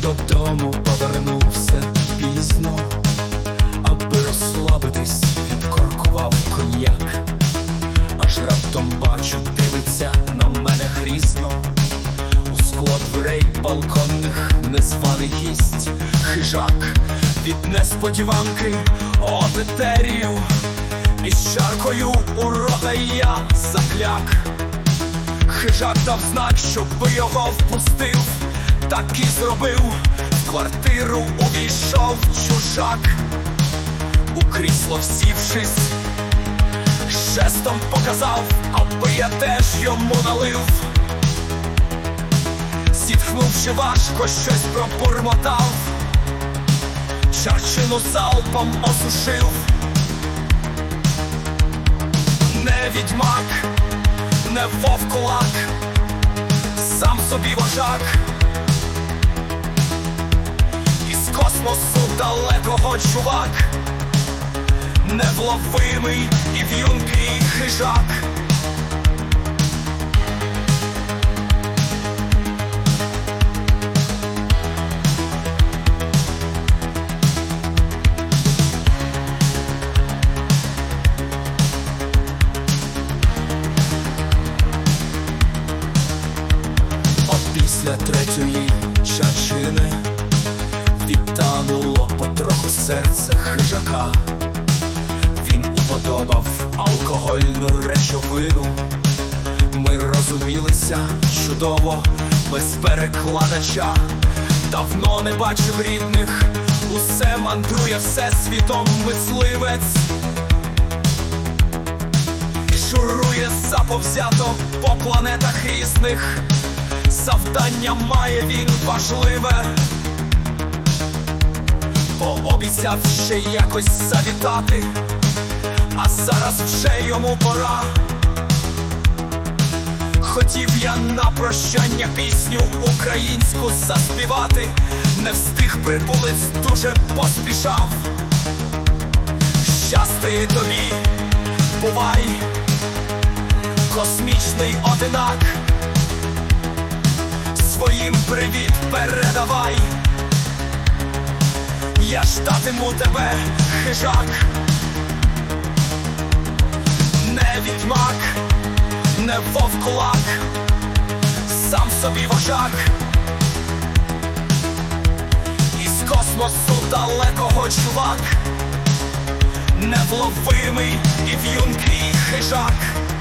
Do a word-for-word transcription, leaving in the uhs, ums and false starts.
додому повернувся пізно, аби розслабитись, відкоркував коньяк. Аж раптом бачу, дивиться на мене грізно. У скло дверей балконних незваний гість. Хижак від несподіванки обетерів, із чаркою у рота я закляк. Хижак дав знак, щоби його впустив, так і зробив. В квартиру увійшов чужак. У крісло всівшись, жестом показав, аби я теж йому налив. Зітхнувши важко, щось пробурмотав, чарчину залпом осушив. Не відьмак, не вовкулак, сам собі вожак. Із космосу далекого чувак, невловимий і в'юнкий хижак. Після третьої чарчини відтануло потроху серце хижака. Він уподобав алкогольну речовину. Ми розумілися чудово, без перекладача. Давно не бачив рідних, усе мандрує всесвітом мисливець. І шурує заповзято по планетах різних. Завдання має він важливе, пообіцяв ще якось завітати, а зараз вже йому пора. Хотів я на прощання пісню українську заспівати, не встиг прибулець, дуже поспішав. Щасти тобі, бувай, космічний одинак. Своїм привіт передавай, я ждатиму тебе, хижак. Не відьмак, не вовкулак, сам собі вожак. Із космосу далекого чувак, невловимий і в'юнкий хижак.